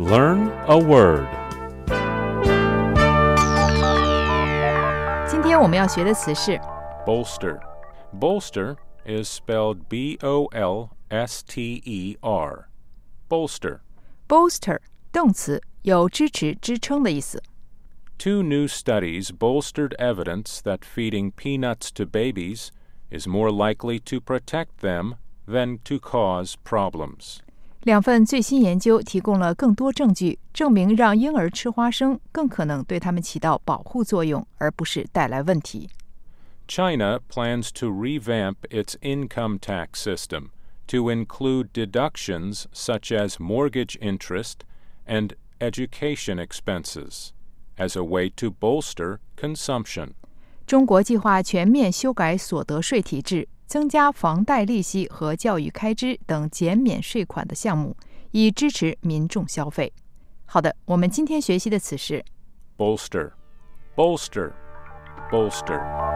Learn a word. 今天我们要学的词是 Bolster. Bolster is spelled B-O-L-S-T-E-R. Bolster. bolster 动词，有支持、支撑的意思。 Two new studies bolstered evidence that feeding peanuts to babies is more likely to protect them than to cause problems. 两份最新研究提供了更多证据，证明让婴儿吃花生更可能对他们起到保护作用，而不是带来问题。 China plans to revamp its income tax system to include deductions such as mortgage interest and education expenses as a way to bolster consumption. 中国计划全面修改所得税体制，增加房贷利息和教育开支等减免税款的项目，以支持民众消费。好的，我们今天学习的词是 Bolster. Bolster. Bolster.